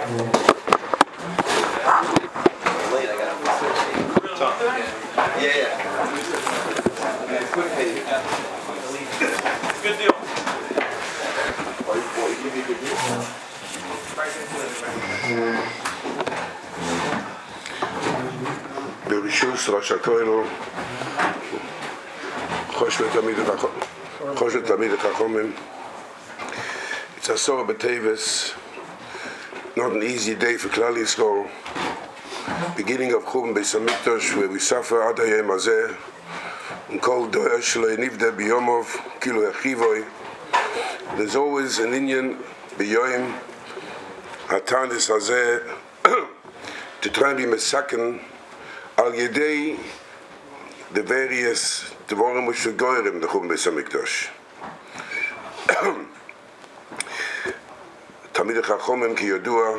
Good deal. ברשות ראש הכהן חושת תמיד החכמים. It's a sort of B'Teves, not an easy day for Klal Yisrael. Beginning of Churban Beis Hamikdash, where we suffer ad hayom hazeh, and kol doer shelo nivdeh biyomov kilu echivoi. There's always an Indian b'yom hatanis hazeh to try and be mesaken al yedei the various dvorim which are goyim in the Churban Beis Hamikdash. Tamid Chachomim ki yodua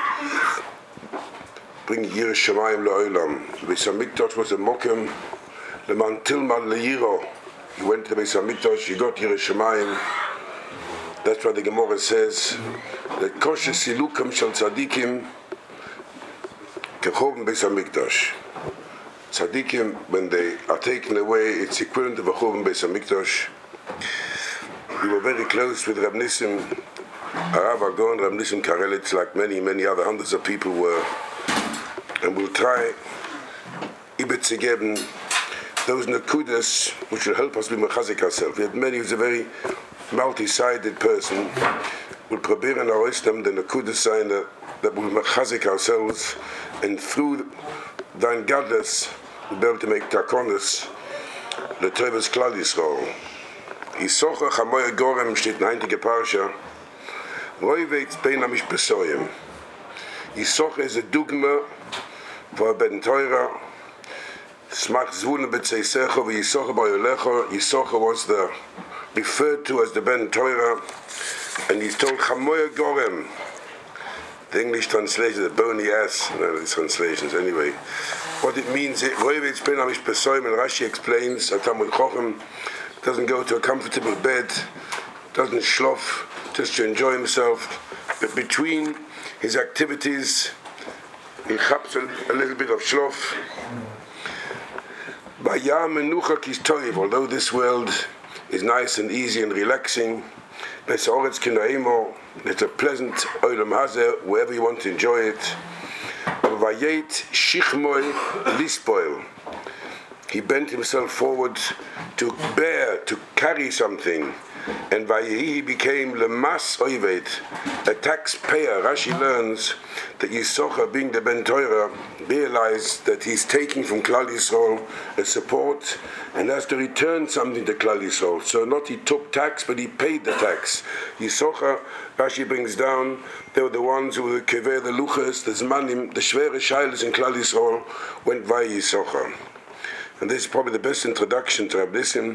bring Yireh Shamayim la'olam. Beis Hamikdash was a mokem leman tilman le'yiro. He went to Beis Hamikdash, he got Yireh Shamayim. That's why the Gemara says that kosher silukam shel tzadikim kechorban Beis Hamikdash. Tzadikim, when they are taken away, it's equivalent of a Churban Beis Hamikdash. We were very close with Rab Nissim, Arav Agon, Rab Nissim Karelitz, like many other hundreds of people were. And we'll try ibet zu geben those nakudas which will help us be mechazik ourselves. We had many who's a very multi-sided person. We'll probieren them the nakudas sign that will mechazik ourselves, and through thine godless we'll be able to make takonis the Tovas Klal Yisrael. Yisocha chamoya gorem steht in heintige Parsha. Roivetz bein hamish besoyim. Yisocha is a dogma for Ben Torah. Smach zvuna b'tzeisecha v'yisocha b'yolecha. Yisocha was referred to as the Ben Torah, and he's told chamoya gorem. The English translation, the bony ass, the translations anyway. What it means, Roivetz bein hamish besoyim, and Rashi explains, Talmud Chochem doesn't go to a comfortable bed, doesn't shlof just to enjoy himself, but between his activities he chaps a little bit of shlof. Although this world is nice and easy and relaxing, it's a pleasant olam hazeh wherever you want to enjoy it. He bent himself forward to carry something, and he became lemas oived, a taxpayer. Rashi learns that Yisocha, being the Ben Torah, realized that he's taking from Klal Yisrael a support and has to return something to Klal Yisrael. So not he took tax, but he paid the tax. Yisocha, Rashi brings down, they were the ones who were the kever, the luchas, the zmanim, the shvere shaylas in Klal Yisrael went via Yisocha. And this is probably the best introduction to Rab Nissim.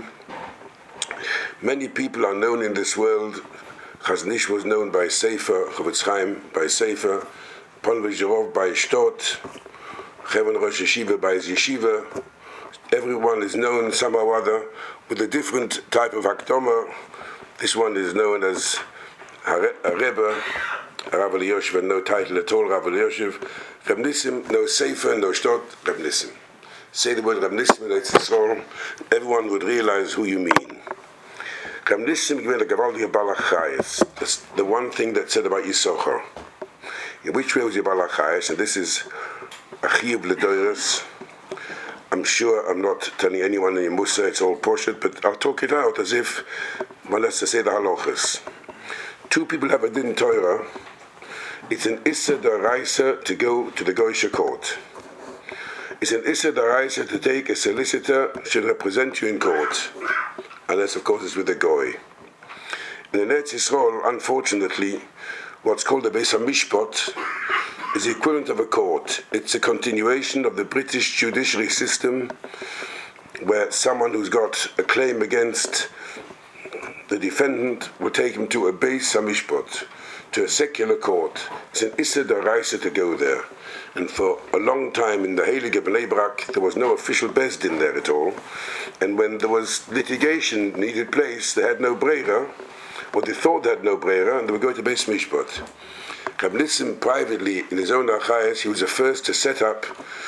Many people are known in this world. Chazon Ish was known by Sefer, Chofetz Chaim by Sefer, Polvei Zhirov by Shtot, Chevon Rosh Yeshiva by his Yeshiva. Everyone is known somehow or other with a different type of Hakdama. This one is known as a Rebbe, Rav Eliyoshev, and no title at all, Rav Eliyoshev. Rab Nissim, no Sefer, no Shtot, Rab Nissim. Say the word Rab Nissim in Eretz Yisrael, everyone would realize who you mean. Rab Nissim gave a gavaldige balach chayes. That's the one thing that's said about Yisocha. In which way was he balach chayes? And this is a chiyuv l'doros. I'm sure I'm not telling anyone in Musa, it's all poshut, but I'll talk it out as if one has to say the halachas. Two people have a din Torah. It's an issa d'oraisa to go to the Goyisha court. It's an issa d'oraisa to take a solicitor should represent you in court, unless of course it's with a goy. In Eretz Yisrael, unfortunately, what's called the Beis HaMishpat is the equivalent of a court. It's a continuation of the British judiciary system, where someone who's got a claim against the defendant will take him to a Beis HaMishpat, to a secular court. It's an issa d'oraisa to go there. And for a long time in the Heilige Bnei Brak, there was no official Beis Din there at all. And when there was litigation needed place, they had no breira, or they thought they had no breira, and they would go to Beis Mishpat. Reb Nissim privately, in his own archives, he was the first to set up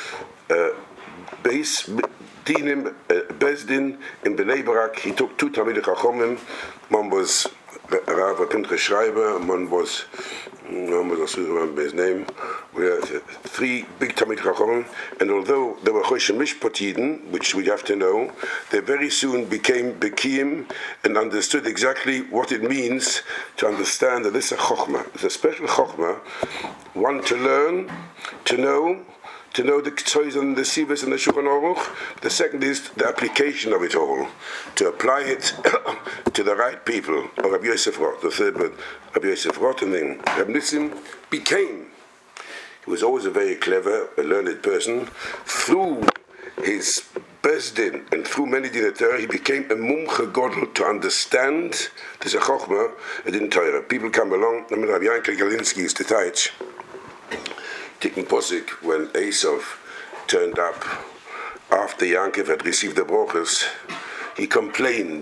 Beis Dinim Bezdin in Bnei Brak. He took two Talmidei Chachomim. One was Rav Pinchas Schreiber, one was, I don't remember his name. We had three big Talmidei Chachomim, and although they were Choshen Mishpat Yidden, which we have to know, they very soon became Bekiim and understood exactly what it means to understand that this is a Chochmah. It's a special Chochmah, one to learn, to know the Ktsois and the Sivas and the Shulchan Aruch. The second is the application of it all, to apply it to the right people. Or Rabbi Yosef Roth, the third one, Rabbi Yosef Roth, and then Rabbi Nissim became. He was always a very clever, a learned person. Through his Bezdin and through many Dinei Torah, he became a Mumche Godel to understand this Chochmah and in Torah. People come along. I mean, Rabbi Yankel Galinsky used to teach. Tikkun Posik, when Esav turned up after Yankov had received the brochus, he complained,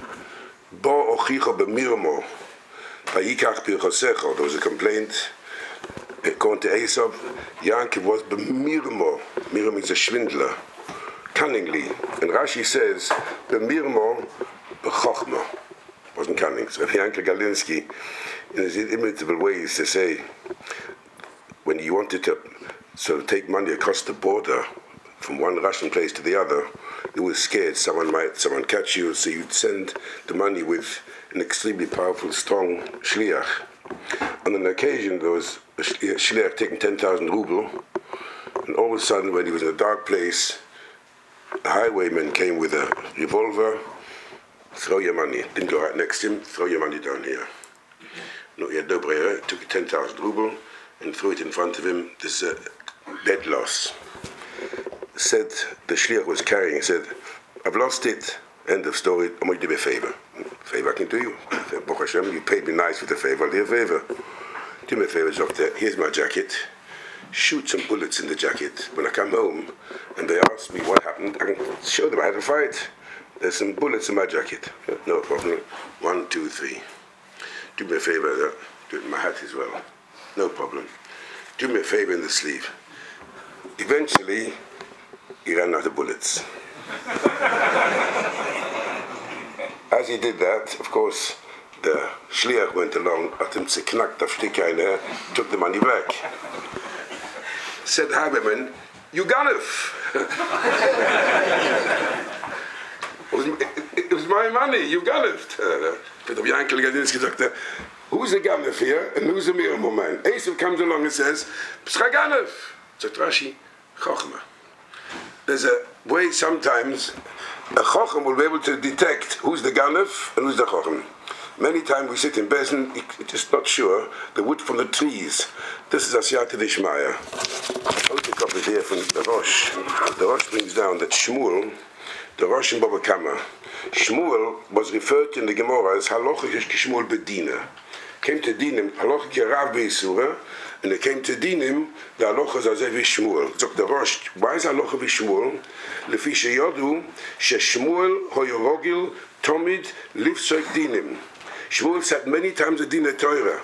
Bo ochicha b'mirmo, vayikach pirchosecho. There was a complaint. According to Esav, Yankov was b'mirmo. Mirmo means a schwindler, cunningly. And Rashi says, b'mirmo b'chochma. Wasn't cunning. So Yankel Galinsky, in his inimitable ways to say, when you wanted to sort of take money across the border from one Russian place to the other, you were scared someone catch you, so you'd send the money with an extremely powerful, strong shliach. On an occasion, there was a shliach taking 10,000 ruble, and all of a sudden, when he was in a dark place, a highwayman came with a revolver. Throw your money. Didn't go right next to him. Throw your money down here. No, he had no brayer. Took 10,000 ruble and threw it in front of him. This bed loss. Said the shliach was carrying. He said, "I've lost it. End of story. I'm going to do you a favor. Favor I can do you. Baruch Hashem, you paid me nice with a favor. I'll do you a favor. Do me a favor, doctor. Here's my jacket. Shoot some bullets in the jacket. When I come home and they ask me what happened, I can show them I had a fight. There's some bullets in my jacket. No problem. 1, 2, 3. Do me a favor. Do it in my hat as well. No problem. Do me a favor in the sleeve." Eventually, he ran out of bullets. As he did that, of course, the shliach went along, hat ihm zerknackt auf Stücke, took the money back. Said the highwayman, "You ganef." It was my money, you ganeft. But the uncle Gadinsky doctor, who's the ganef here and who's the mirmo man? Esav comes along and says, "Pscha ganef." Said Rashi, Chochmah. There's a way sometimes a Chochem will be able to detect who's the ganef and who's the Chochem. Many times we sit in Bezen, just not sure, the wood from the trees. This is Asiyata Dishmaya. I'll take up it here from the Rosh. The Rosh brings down that Shmuel, the Rosh in Baba Kama, Shmuel was referred to in the Gemara as Halochish Shmuel Bedina. Came to Dinim, Halochik Rav Beisura, and it came to Dinim, the Halochas Azevi Shmuel. So the Rosh, why is Halochavi Shmuel? Lefi sheyodu, Shmuel Hoyorogil Tomid Livsoik Dinim. Shmuel said many times the Dinei Torah.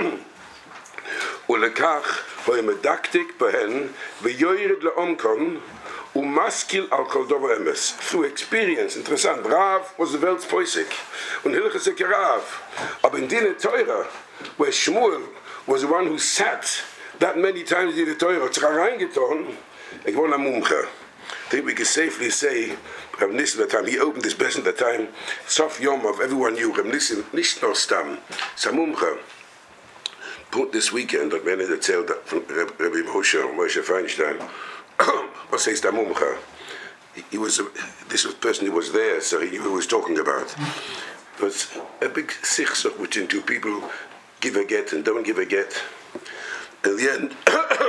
Ulekach hoyemedaktik behen v'yoyred leomkon umaskil al kol dover emes. Through experience, interessant. Rav was the Welt's Poisik. Und Hilchas Rav. Aber in Dinei Torah, where Shmuel was the one who sat that many times in the Torah, tzara reingeton, ik won a mumcha. I think we can safely say, Rav Nissim at the time, he opened this business at the time, Sof Yom of everyone knew Rav Nissim, nicht nur Stam, Samumcha. Put this weekend, that man had erzählt from Rabbi Moshe Feinstein, what says Samumcha? He was, this was the person who was there, so he knew who he was talking about. It was a big sichsach between two people, give a get and don't give a get. In the end,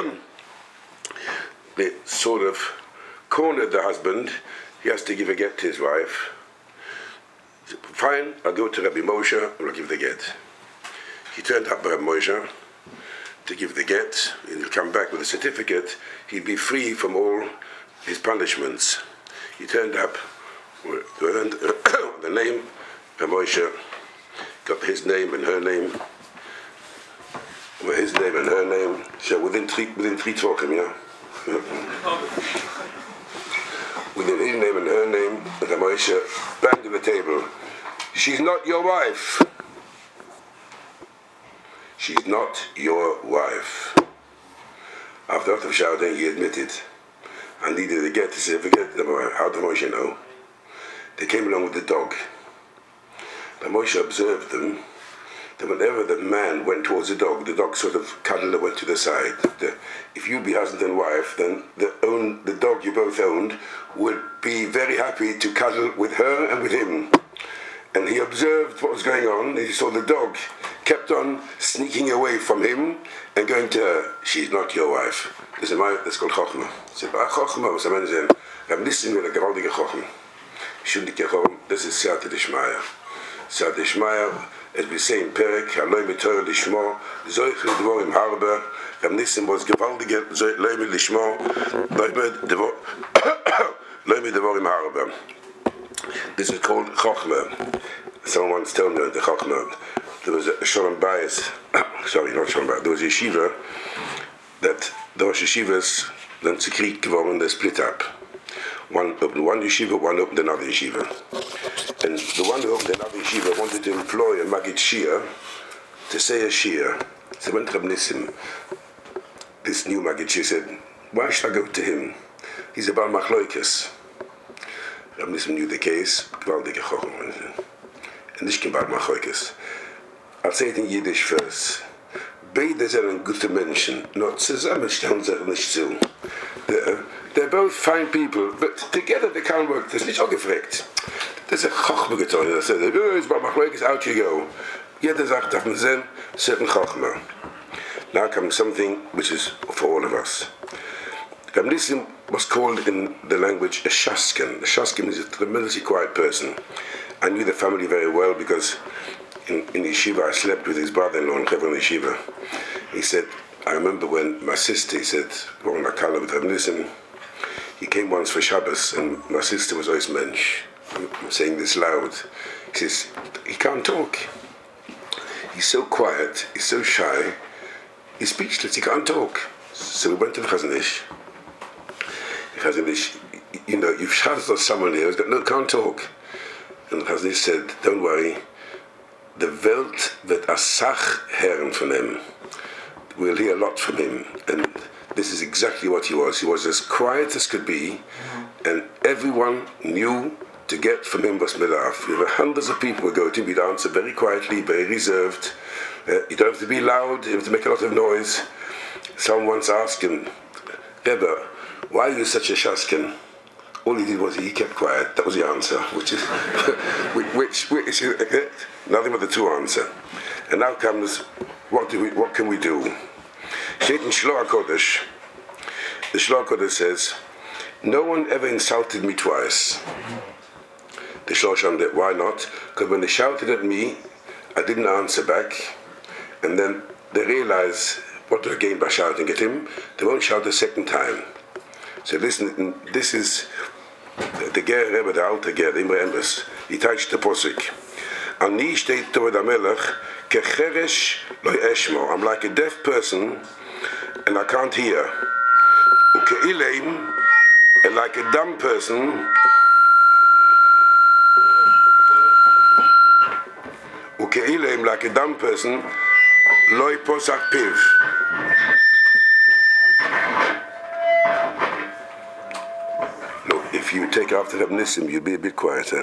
they sort of cornered the husband. He has to give a get to his wife. He said, "Fine, I'll go to Rabbi Moshe and I'll give the get." He turned up by Rabbi Moshe to give the get, and he'll come back with a certificate. He'd be free from all his punishments. He turned up with the name, Rabbi Moshe got his name and her name. with his name and her name, so within three talking, yeah? Within his name and her name, the Moshe banged on the table. She's not your wife. She's not your wife. After a lot of shouting, he admitted. And needed to get the certificate. How did Moshe know? They came along with the dog. But Moshe observed them, that whenever the man went towards the dog sort of cuddled and went to the side. If you be husband and wife, then the dog you both owned would be very happy to cuddle with her and with him. And he observed what was going on. He saw the dog kept on sneaking away from him and going to her. She's not your wife. That's called Chochmah. Chochmah was a man saying, I'm listening with a gewaltige Chochmah. Shundige Chochmah, this is Siyata Dishmaya. Siyata Dishmaya, as we say in Perek, Haloi Metorah Lishmo, Zoich L'Dvorim Harba, Nissim was gewaltige, Loi Lishmo, Loi Me'Dvorim Harba. This is called Chochmah. Someone once told me the Chochmah. There was a Shalom Bayis, there was a yeshiva that the Rosh Yeshivas then secret geworden, they split up. One opened one yeshiva, one opened another yeshiva. And the one who opened another yeshiva wanted to employ a Maggid Shia to say a Shia. So when Reb Nissim, this new Maggid Shia, said, why should I go to him? He's a Baal Machloikes. Reb Nissim knew the case, gewaltige Chochmah. And this came Baal Machloikes. I'll say it in Yiddish first. Beide sind gute Menschen, not zusammen stellen sich nicht zu. They're both fine people, but together they can't work. Das ist nicht auch gefragt. Das ist ein Chochmah getan. Das ist it's Baal Machloikes, out you go. Jeder sagt, darf man sehen, certain Chochmah. Now comes something which is for all of us. Reb Nissim was called in the language a Shaskin. A Shaskin is a tremendously quiet person. I knew the family very well because in yeshiva I slept with his brother-in-law in Hebron Yeshiva. He said, I remember when my sister, he said, going to Kala with Reb Nissim, he came once for Shabbos and my sister was always mensch. I'm saying this loud. He says, he can't talk. He's so quiet, he's so shy, he's speechless, he can't talk. So we went to the Chazon Ish. The Chazon Ish, you've shouted at someone here who's got can't talk. And the Chazon Ish said, don't worry, the Welt wird a Sach hören von ihm. We'll hear a lot from him. And this is exactly what he was. He was as quiet as could be, and everyone knew to get from him was medaf. There were hundreds of people who go to him, he'd answer very quietly, very reserved. You don't have to be loud, you have to make a lot of noise. Someone once asked him, Rebbe, why are you such a shaskin? All he did was he kept quiet. That was the answer, which is nothing but the true answer. And now comes, what can we do? Steht in Shloah Kodesh. The Shloah Kodesh says, no one ever insulted me twice. The Shlosham, why not? Because when they shouted at me, I didn't answer back, and then they realize what they gained by shouting at him. They won't shout a second time. So listen, this is the Ger Rebbe, the Alter Ger, the Imre Emes. He touched the posik. Ani steht Torah Melech kecheresh lo eshmo. I'm like a deaf person, and I can't hear. Ukeileim, and like a dumb person. Ukeileim, like a dumb person. Loi posach piv. Look, if you take after Reb Nissim, you'll be a bit quieter.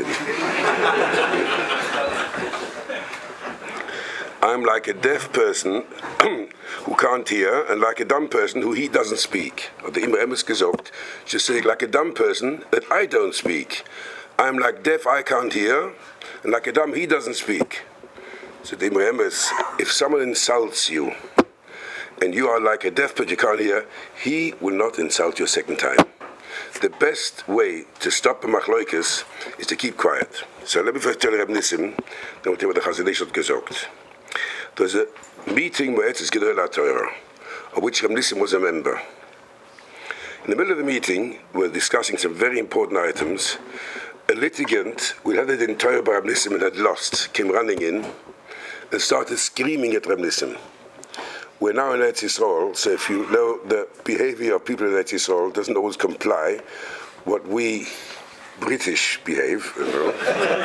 I'm like a deaf person who can't hear, and like a dumb person who he doesn't speak. Or the Imre Emes gesagt, just say like a dumb person that I don't speak. I'm like deaf, I can't hear, and like a dumb, he doesn't speak. So the Imre Emes, if someone insults you, and you are like a deaf but you can't hear, he will not insult you a second time. The best way to stop a machloikes is to keep quiet. So let me first tell Reb Nissim, then we'll tell you what the Chazon Ish hat gesagt. There was a meeting where Etzes Gedol HaTorah, of which Reb Nissim was a member. In the middle of the meeting, we were discussing some very important items. A litigant who had it in Torah by Reb Nissim and had lost came running in and started screaming at Reb Nissim. we're now in Eretz Yisrael, so if you know the behavior of people in Eretz Yisrael doesn't always comply what we British behave, you know.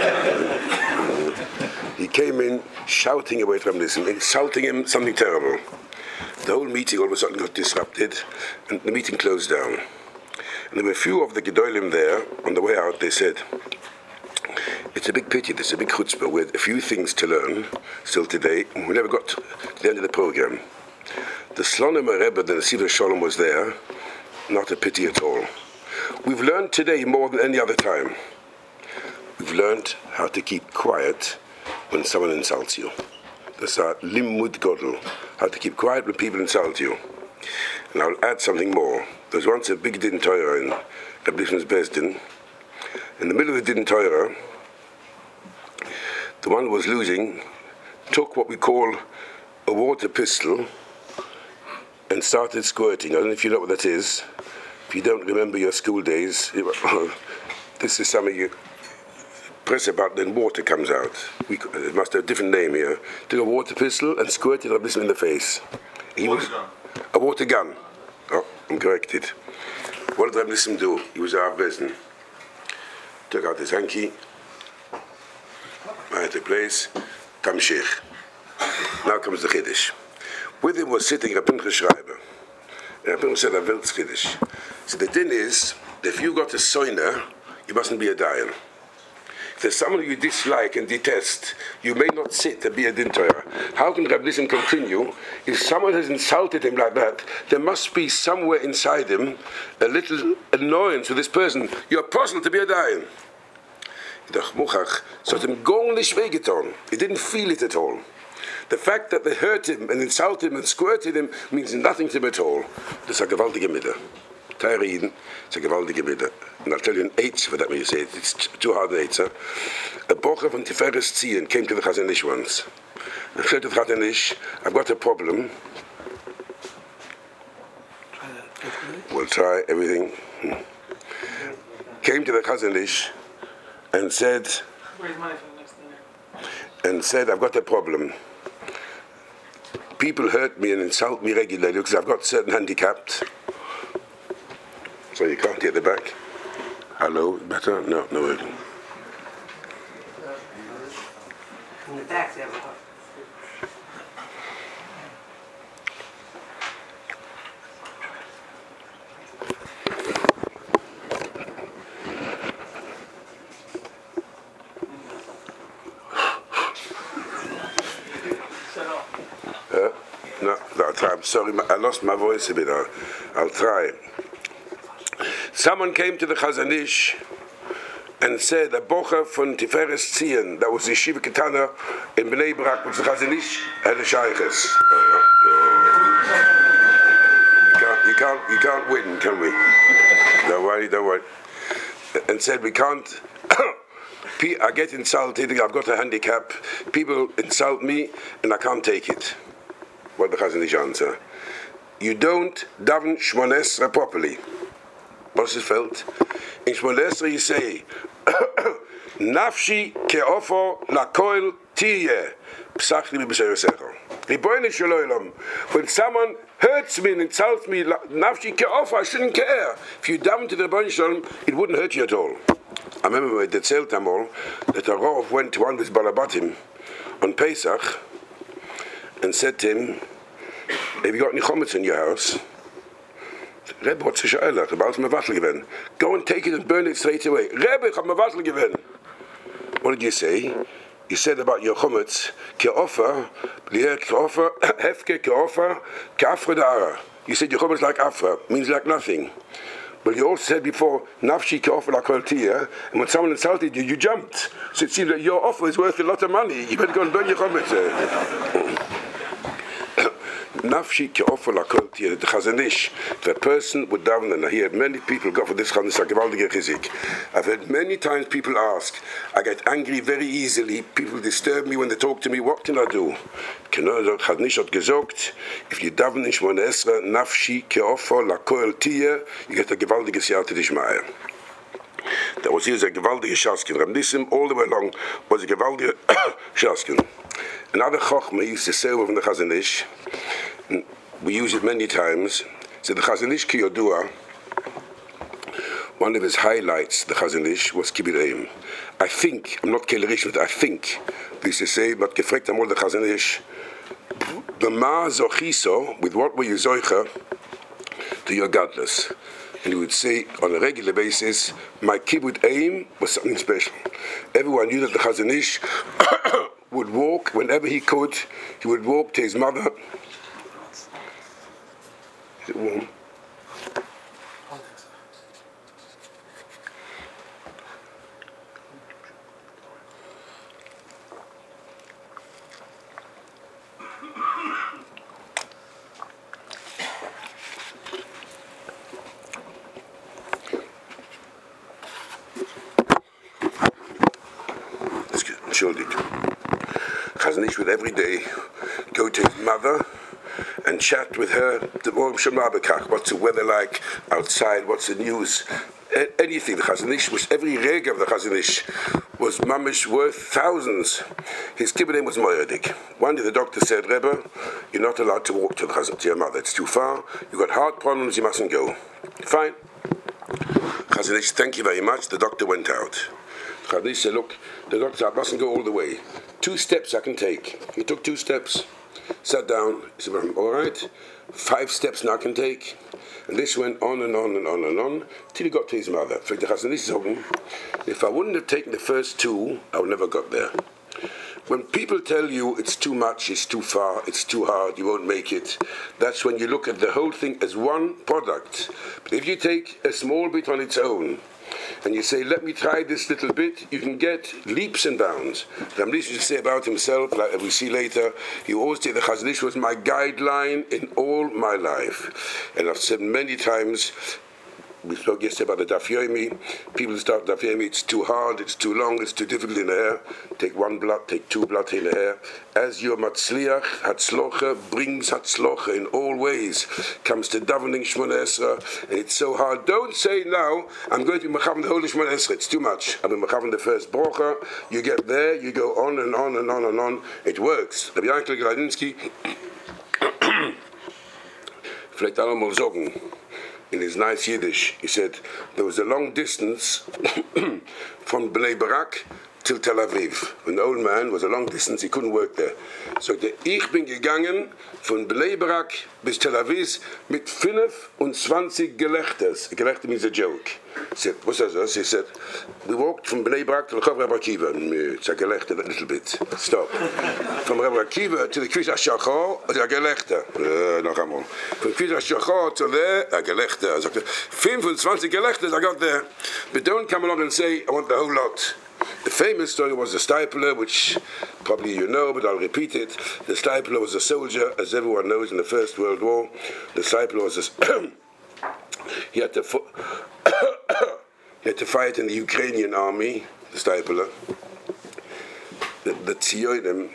He came in shouting away from this, insulting him, something terrible. The whole meeting all of a sudden got disrupted, and the meeting closed down. And there were a few of the Gedolim there. On the way out, they said, it's a big pity, there's a big chutzpah. We had a few things to learn still today, and we never got to the end of the program. The Slonim Rebbe, the Nesiv Shalom, was there. Not a pity at all. We've learned today more than any other time. We've learned how to keep quiet when someone insults you. That's our limud godel, how to keep quiet when people insult you. And I'll add something more. There was once a big Din Torah in Rabbi Lishman's Beis Din. In the middle of the Din Torah, the one who was losing took what we call a water pistol and started squirting. I don't know if you know what that is. If you don't remember your school days, this is something you press a button and water comes out. It must have a different name here. Took a water pistol and squirted Rabbi Lishman in the face. A water gun. Oh, I'm corrected. What did Rabbi Lishman do? He was our Beis. Took out his hanky. I had a place. Tamshich. Now comes the Chiddush. With him was sitting a Pinchas Schreiber. And Pinchas said, I will Chiddush. So the din is, that if you got a soiner, you mustn't be a dayan. If there's someone you dislike and detest, you may not sit and be a din Torah. How can Rabbi Lishman continue? If someone has insulted him like that, there must be somewhere inside him a little annoyance with this person. You're possible to be a dayan. So he didn't feel it at all. The fact that they hurt him and insulted him and squirted him means nothing to him at all. That's a gewaltige Middah. Teire Yidden, it's a gewaltige Middah. And I'll tell you an eitz for that when you say it. It's too hard an eitz. A bocher from Tiferes Zion came to the Chazon Ish once. And said to the Chazon Ish, I've got a problem. We'll try everything. Came to the Chazon Ish and said, I've got a problem. People hurt me and insult me regularly because I've got certain handicaps. So you can't hear the back. Hello, better? No. In the back, they have a I'm sorry, I lost my voice a bit. I'll try. Someone came to the Chazon Ish and said, a bocher from Tiferes Zion, that was the Yeshiva Ketana in Bnei Brak, which the Chazon Ish had a shaykhs. You can't win, can we? Don't worry. And said, we can't. I get insulted, I've got a handicap. People insult me, and I can't take it. What the Chazon Ish answer? You don't daven Shmoneh Esrei properly. What's it felt? In Shmoneh Esrei you say, Nafshi ke'ofo lakoil tiyeh, psachli b'b'sher yosecho. Ribono shel olam. When someone hurts me and insults me, Nafshi ke'ofo, I shouldn't care. If you daven to the Ribono shel olam, it wouldn't hurt you at all. I remember when the Tzel Tamol, that a Rav went to one of his Balabatim on Pesach and said to him, have you got any chometz in your house? Rebbe, what's the shayla? Rebbe, it's mevatel given. Go and take it and burn it straight away. Rebbe, it's mevatel given. What did you say? You said about your chometz, ke'ofer, hefke ke'ofer, ke'afra da'ara. You said your chometz like afra, means like nothing. But you also said before, nafshi ke'ofer lakol tiyeh, and when someone insulted you, you jumped. So it seems that your offer is worth a lot of money. You better go and burn your chometz. Nafshi ke'ofer lakol tiyeh. The Chazon Ish, if a person would daven, and I hear many people go for this Chazon Ish, gewaltige chizik. I've heard many times people ask, I get angry very easily, people disturb me when they talk to me, what can I do? Chazon Ish hat gesagt, if you daven in Shmoneh Esrei, nafshi ke'ofer lakol tiyeh, you get a gewaltige siyata d'ishmaya. That was here a gewaltige shaskin. Rabbi Nissim all the way along was a gewaltige shaskin. Another chochma used to say over from the Chazon Ish, We use it many times. So the Chazon Ish Ki Yodua, one of his highlights, the Chazon Ish, was Kibbut Eim. I think, I'm not Kelerish, but I think, we used to say, but gefragt amol the Chazon Ish, B'ma zochiso, with what were you zoicha to your godless? And he would say on a regular basis, my Kibbut Eim was something special. Everyone knew that the Chazon Ish would walk whenever he could. He would walk to his mother. Is it warm? Entschuldigt. Chazon Ish would every day go to his mother and chat with her. What's the weather like outside? What's the news? Anything. The Chazon Ish was, every reg of the Chazon Ish was mamish worth thousands. His kibbut eim was moyadik. One day the doctor said, Rebbe, you're not allowed to walk to the Chazon, to your mother. It's too far. You've got heart problems. You mustn't go. Fine. Chazon Ish, thank you very much. The doctor went out. Chazon Ish said, look, the doctor said, I mustn't go all the way. 2 steps I can take. He took 2 steps, sat down. He said, all right, 5 steps now I can take. And this went on and on and on and on till he got to his mother. If I wouldn't have taken the first 2, I would never got there. When people tell you it's too much, it's too far, it's too hard, you won't make it, that's when you look at the whole thing as one product. But if you take a small bit on its own, and you say, let me try this little bit, you can get leaps and bounds. Ramlish used to say about himself, like we see later, he always said the Chazon Ish was my guideline in all my life. And I've said many times, we spoke yesterday about the Daf Yomi. People start Daf Yomi, it's too hard, it's too long, it's too difficult in the hair. Take 1 blot, take 2 blot in the hair. As your Matzliach, Hatzlocha, brings Hatzlocha in all ways. Comes to davening Shmona Esra, and it's so hard. Don't say now, I'm going to be Mechavan the Holy Shmona Esra, it's too much. I'm Mechavan the first Brocha. You get there, you go on and on and on and on. It works. Rabbi Yankel Gradinsky, vielleicht allemal sagen, in his nice Yiddish, he said, there was a long distance from Bnei Barak till Tel Aviv. When the old man was a long distance, he couldn't work there. So ich bin gegangen von Bnei Barak bis Tel Aviv mit 25 Gelächters. Gelächter means a joke. He said, what's that? He said, we walked from Bnei Barak to the Chav Rebbe Akiva. It's a gelächter, a little bit. Stop. From Rebbe Akiva to the Kvish HaShachor, it's a gelächter. Noch einmal. From Kvish HaShachor to there, a gelächter. 25 gelächters I got there. But don't come along and say, I want the whole lot. The famous story was the Stipler, which probably you know, but I'll repeat it. The Stipler was a soldier, as everyone knows, in the First World War. The Stipler was a he had to fight in the Ukrainian army, the Stipler. The Tzionim,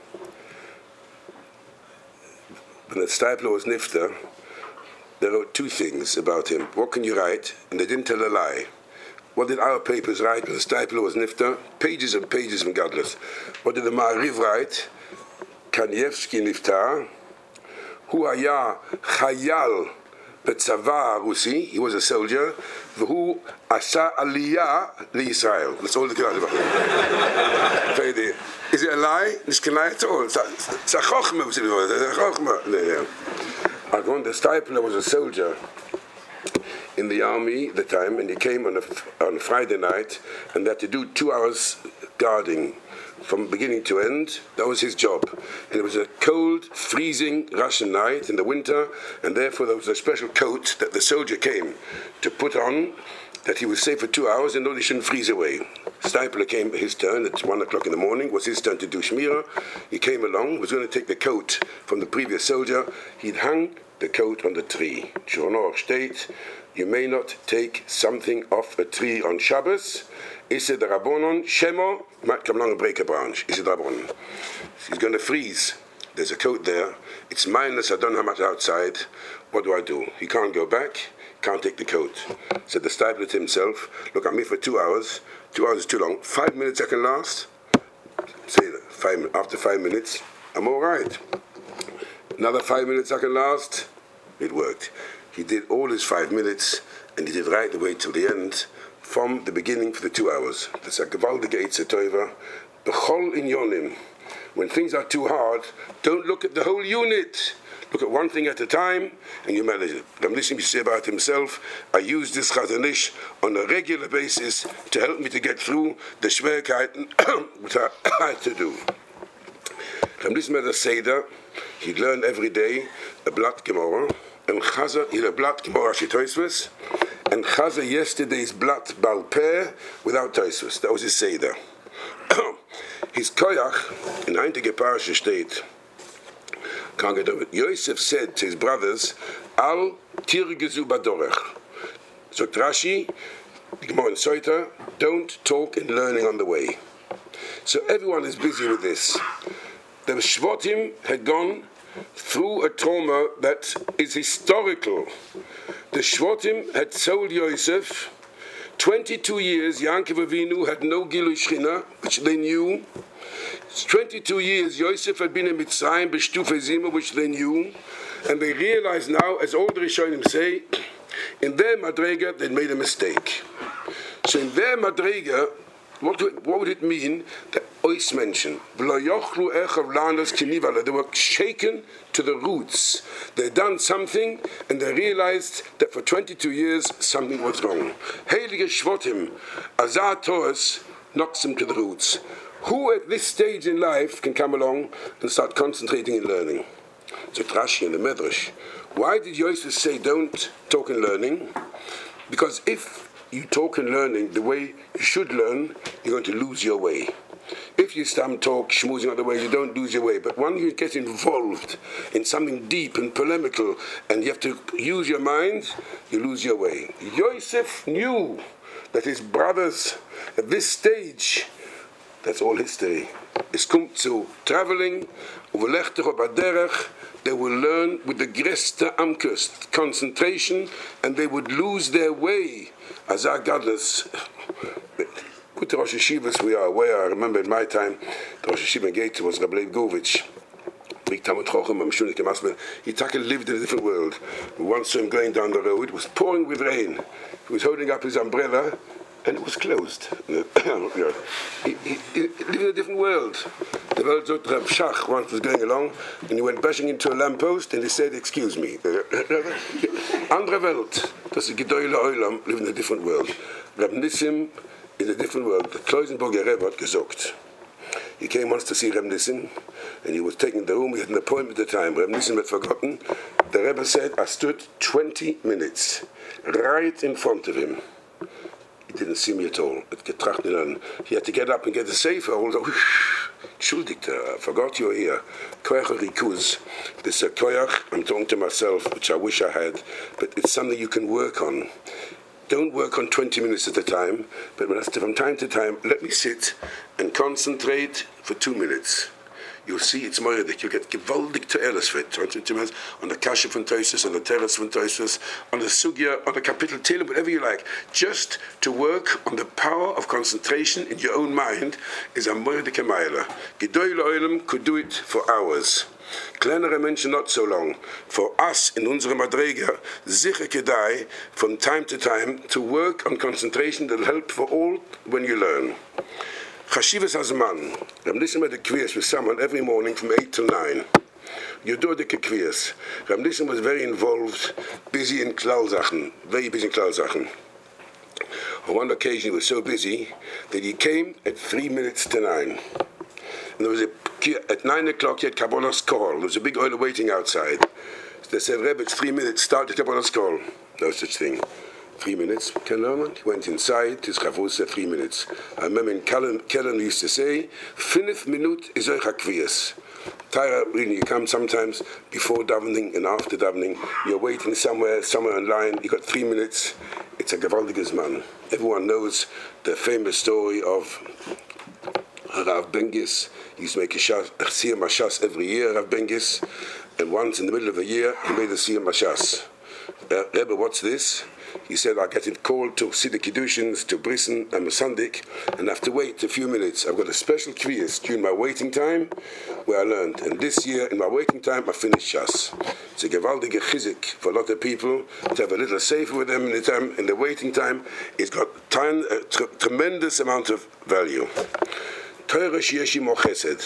when the Stipler was Nifter, they wrote 2 things about him. What can you write? And they didn't tell a lie. What did our papers write when the Stipler was Nifter? Pages and pages from Godless. What did the Ma'ariv write? Kanievsky Niftar. Hu haya chayal betzava Rusi. He was a soldier. V'hu asa aliyah liYisrael. That's all the Torah about him. Is it a lie? This can lie at all. It's a chochmah. It's a chochmah. The Stipler was a soldier in the army at the time, and he came on a Friday night, and they had to do 2 hours guarding from beginning to end. That was his job. And it was a cold, freezing Russian night in the winter, and therefore there was a special coat that the soldier came to put on, that he was safe for 2 hours and he shouldn't freeze away. Stipler came, his turn at 1 o'clock in the morning, was his turn to do Shmira. He came along, was going to take the coat from the previous soldier. He'd hung the coat on the tree. Shulchan state, you may not take something off a tree on Shabbos. Is it the Rabbonon? Shemo might come along and break a branch. Is it Rabbonon? He's going to freeze. There's a coat there. It's minus, I don't know how much outside. What do? He can't go back. Can't take the coat. Said the Stipler to himself, look, I'm here for 2 hours. 2 hours is too long. 5 minutes I can last. Say that. After 5 minutes, I'm all right. Another 5 minutes I can last. It worked. He did all his 5 minutes, and he did right the way till the end, from the beginning for the 2 hours. That's a gewaltige Eitze Tova. B'chol inyonim. When things are too hard, don't look at the whole unit. Look at one thing at a time, and you manage it. I'm listening to say about himself. I use this Chazon Ish on a regular basis to help me to get through the Schwierigkeiten which I had to do. I'm listening to the Seder. He'd learn every day a Blatt Gemara, and Chaza, he had a Blatt Gemara Shitoisvus, and Chaza yesterday's Blatt Balpeh without Toisvus. That was his Seder. His Koyach, in Eintige Parashe steht, Yosef said to his brothers, Al tirgezu badorech. So Rashi, the Gemara in Soita, don't talk in learning on the way. So everyone is busy with this. The Shvotim had gone through a trauma that is historical. The Shvotim had sold Yosef. 22 years, Yankov Avinu had no Gilui Shechina, which they knew. 22 years, Yosef had been in Mitzrayim, B'Shtufei Zima, which they knew. And they realized now, as all the Rishonim say, in their Madrega, they'd made a mistake. So in their Madrega, what would it mean? The Ois mentioned, they were shaken to the roots. They'd done something, and they realized that for 22 years, something was wrong. Heilige Shvotim, Azar Torres, knocks them to the roots. Who at this stage in life can come along and start concentrating and learning? So Rashi and the Medrash. Why did Yosef say don't talk and learning? Because if you talk and learning the way you should learn, you're going to lose your way. If you talk schmoozing other ways, you don't lose your way. But when you get involved in something deep and polemical, and you have to use your mind, you lose your way. Yosef knew that his brothers at this stage, that's all history. Es kommt zu traveling, they will learn with the greste Amkust, concentration, and they would lose their way. As our godless, with the Rosh Yeshivas we are aware. I remember in my time, the Rosh Yeshiva Gate was Rabbi Govich. Big Talmud Chochem, Mishunik Masman. He lived in a different world. We once saw him going down the road. It was pouring with rain. He was holding up his umbrella, and it was closed. He lived in a different world. The world of Rav Shach once was going along, and he went bashing into a lamppost, and he said, "Excuse me." Andere Welt, das ist Gedoyle Olam, live in a different world. Rab Nissim in a different world. The Kloisenburger Rebbe had gesagt. He came once to see Reb Nissim, and he was taking the room. We had an appointment at the time. Reb Nissim had forgotten. The Rebbe said, I stood 20 minutes right in front of him. He didn't see me at all. He had to get up and get the safer. Entschuldigte, I forgot you were here. Koyach Rikuz. This is a koyach, I'm talking to myself, which I wish I had, but it's something you can work on. Don't work on 20 minutes at a time, but from time to time, let me sit and concentrate for 2 minutes. You'll see it's moedik. You'll get gewaldig to Elisfit. On the Kasha von Toisus, on the Teres von Toisus, on the Sugya, on the Kapitel Tehillim, whatever you like. Just to work on the power of concentration in your own mind is a moedik emayla. Gedoyle Olam could do it for hours. Kleinere Menschen not so long. For us in unserer Madrega, sicher kedai, from time to time, to work on concentration that will help for all when you learn. Chashivas Hazman. I'm listening to the Kviyas with someone every morning from 8 till 9. You do the Kviyas. Rab Nissim was very involved, busy in Klalsachen, very busy in Klalsachen. On one occasion he was so busy that he came at 3 minutes to 9. And there was at 9 o'clock he had Kabbalah's call. There was a big oil waiting outside. They said, Rebbe, it's 3 minutes, start the Kabbalah's call. No such thing. 3 minutes, Ken Lerman. He went inside, his Chavos said 3 minutes. I remember in Kellen used to say, 5 minutes is euch hakviyas. Tyra, really, you come sometimes before davening and after davening, you're waiting somewhere in line, you got 3 minutes, it's a gewaldiges man. Everyone knows the famous story of Rav Bengis. He used to make a Siyam Hashas every year, Rav Bengis, and once in the middle of the year, he made a Siyam Hashas. Rebbe, what's this? He said, I get it called to see the Kiddushins, to Brissen and Mosandik, and I have to wait a few minutes. I've got a special quiz during my waiting time where I learned. And this year, in my waiting time, I finished Shas. It's a gewaldige chizik for a lot of people to have a little safer with them in the waiting time. It's got tremendous amount of value. Teure Sheyeshi Mochesed.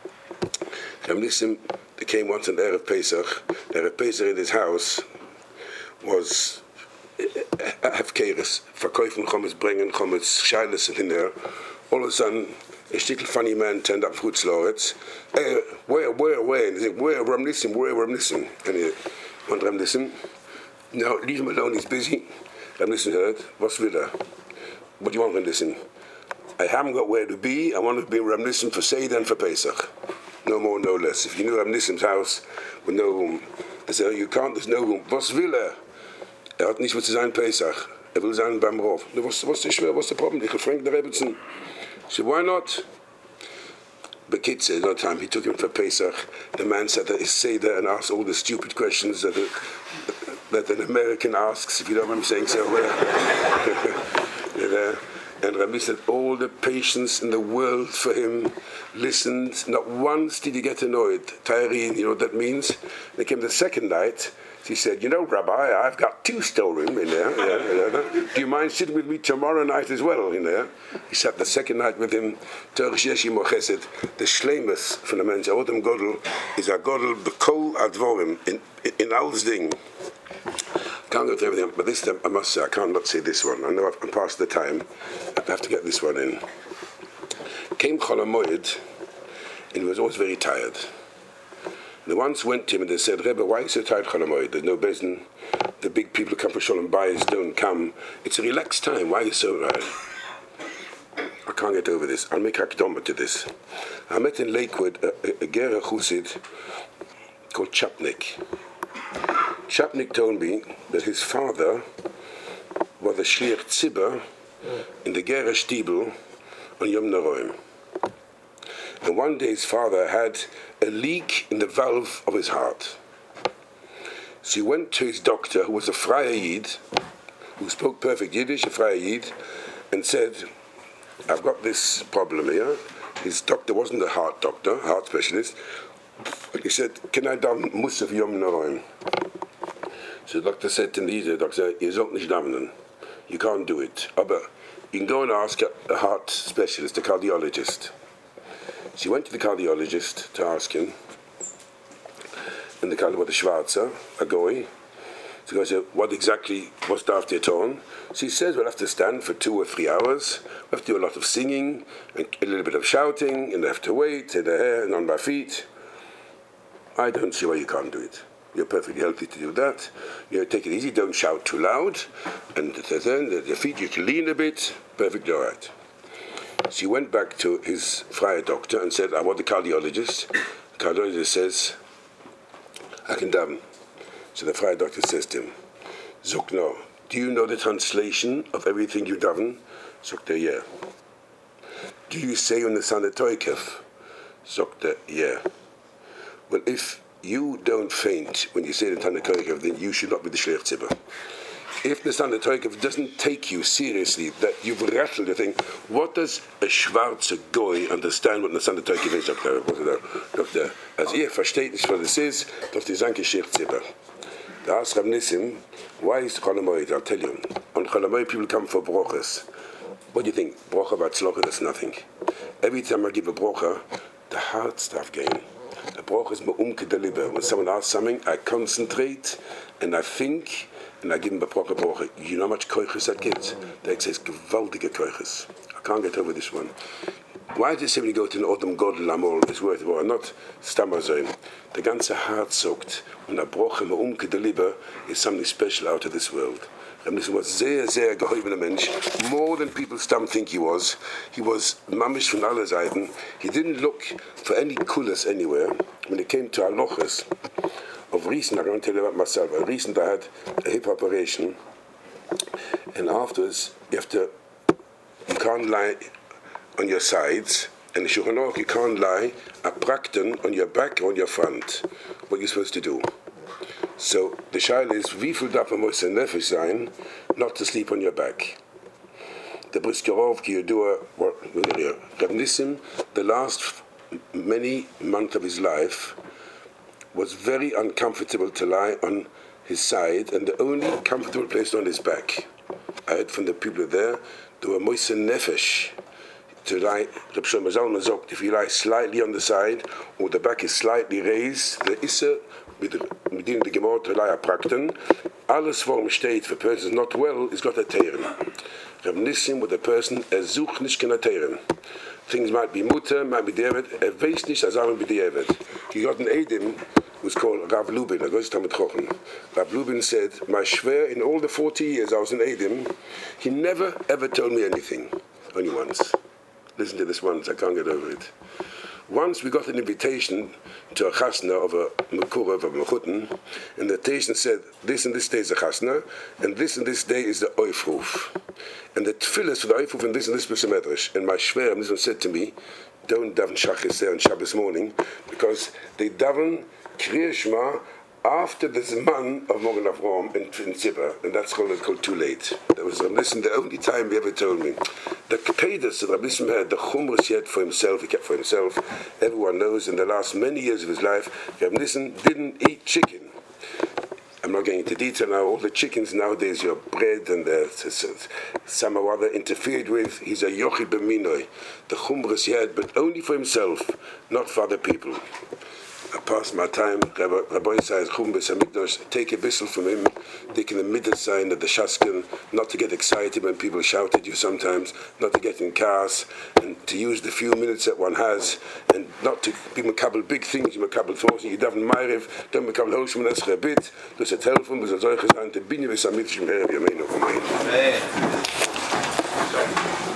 They came once on the Erev Pesach. The Erev Pesach in his house was Hefkeres, verkaufen Chometz, bringen Chometz, Scheiles in there. All of a sudden, a little funny man turned up from Hutzloretz. Where? And he said, where Reb Nissim? And he went, Reb Nissim, no, leave him alone, he's busy. Reb Nissim heard, was will er? What do you want, Reb Nissim? I haven't got where to be, I want to be Reb Nissim for Seder and for Pesach. No more, no less. If you knew Reb Nissim's house with no room, they said, you can't, there's no room. Was will er? Hat nicht mit zu sein Pesach. Will sein beim Rov. Was ist schwer, was ist der Problem? Ich will Frank der Rebbetzin. I said, why not? But kid said, no time, he took him for Pesach. The man said that he Seder and asked all the stupid questions that an American asks, if you don't mind me saying so. And Rabbi said, all the patience in the world for him, listened. Not once did he get annoyed. Tyreen, you know what that means? They came the second night. He said, you know, Rabbi, I've got 2 storeroom in there. Do you mind sitting with me tomorrow night as well in there? He sat the second night with him. Teure Sheyeshi Mochesed. The Shleimus from the men's Odom Godel is a Godel B'kol Advorim in alles Ding. Can't go to everything, but this time I must say I can't not say this one. I know I'm past the time. I have to get this one in. Came Chol HaMoed, and he was always very tired. They once went to him and they said, Rebbe, why are you so tired, Chol HaMoed? There's no bezin. The big people who come for Shalom Bayis don't come. It's a relaxed time. Why are you so tired? I can't get over this. I'll make akdoma to this. I met in Lakewood a Gera Chusid called Chapnik. Chapnik told me that his father was a Shliach Tzibah in the Gera Stiebel on Yom Noraim. And one day his father had a leak in the valve of his heart. So he went to his doctor, who was a Freier Yid, who spoke perfect Yiddish, a Freier Yid, and said, I've got this problem here. His doctor wasn't a heart doctor, heart specialist. He said, can I daven Musaf Yom Noraim? So the doctor said to me, you sollt nicht davenen. You can't do it. Aber you can go and ask a heart specialist, a cardiologist. So he went to the cardiologist to ask him, and the cardiologist was a Schwarzer, a goy. So the guy said, what exactly was darf dir tun? So he says, we'll have to stand for 2 or 3 hours, we'll have to do a lot of singing, and a little bit of shouting, and they have to wait, and the hair, and on my feet. I don't see why you can't do it. You're perfectly healthy to do that. You take it easy, don't shout too loud, and then the feet, you can lean a bit, perfectly all right. So he went back to his Freier doctor and said, I want the cardiologist. The cardiologist says, I can daven. So the Freier doctor says to him, Zok no, do you know the translation of everything you daven? Zok yeah. Do you say on the Sande Toikev? Zok yeah. Well, if you don't faint when you say the Sande Toikev, then you should not be the Shliach Tzibah. If the Sande Toikev doesn't take you seriously, that you've rattled the thing, what does a Schwarzer Goy understand what the Sande Toikev is, Doctor? As ihr versteht nicht, was es ist, doch die Sanke Shliach Tzibah. Da asked Reb Nissim, why is Chol HaMoed? I'll tell you. On Chol HaMoed, people come for brochas. What do you think? Brocha v'atzlocha, that's nothing. Every time I give a brocha, the heart stuff game. The brocha is me'umke de libe. When someone asks something, I concentrate, and I think, and I give him a brocha. You know how much koiches that gives? That says gewaltige koiches. I can't get over this one. Why does somebody go to an Odom Godel Amol is worth it? Not Stammerzoin. The ganze Heart soaked when a broche me'umke de libe is something special out of this world. And this was sehr, sehr gehobener Mensch, more than people think he was. He was mamish von alle Seiten. He didn't look for any kulas anywhere. When it came to halochas of recent, I'm going to tell you about myself. Recent I had a hip operation, and afterwards you can't lie on your sides, and the Shulchan Aruch, you can't lie a prakton on your back or on your front. What are you supposed to do? So the shaila is, wie viel darf man Moise Nefesh sein, not to sleep on your back? The Briskerov Kiyodua, Reb Nissim, the last many months of his life, was very uncomfortable to lie on his side, and the only comfortable place on his back. I heard from the people there were Moise Nefesh to lie. Reb Shlomo Zalman sagt, if you lie slightly on the side or the back is slightly raised, the Isse mit the Gemara to lie prakten. Alles warum steht for persons not well is got a teiren. Reb Nissim with a person sucht nicht kann teiren. Things might be mutter, might be David. Weiß nicht, als be David. He got an Edim was called Rav Lubin. Rav Lubin said, my shver, in all the 40 years I was in Edim, he never ever told me anything. Only once. Listen to this once, I can't get over it. Once we got an invitation to a chasna of a Mekura of a Mechutin, and the invitation said, this and this day is a chasna, and this day is the oifruf. And the tefillas for the oifruf and this medrash. And my shver, this one said to me, don't daven shachris there on Shabbos morning, because they daven Kriya Shema after the Zman of Morgan Avram in Tzibah, and that's called too late. That was the only time he ever told me. The Kedas that Rabbi Nissim had, the Chumras he had for himself, he kept for himself. Everyone knows in the last many years of his life, Rabbi Nissim didn't eat chicken. I'm not going into detail now. All the chickens nowadays, your bread and some or other interfered with. He's a Yochid B'minoi. The Chumras he had, but only for himself, not for other people. I passed my time. Rabbi says, take a whistle from him, taking the middle sign of the Shaskin, not to get excited when people shout at you sometimes, not to get in cars, and to use the few minutes that one has, and not to be makabel big things, you makabel thoughts, you daven ma'ariv, don't makabel hoshman as chabit, dus het helfen, dus het zorgen zijn te binnen we samit shem herav yameinu amen.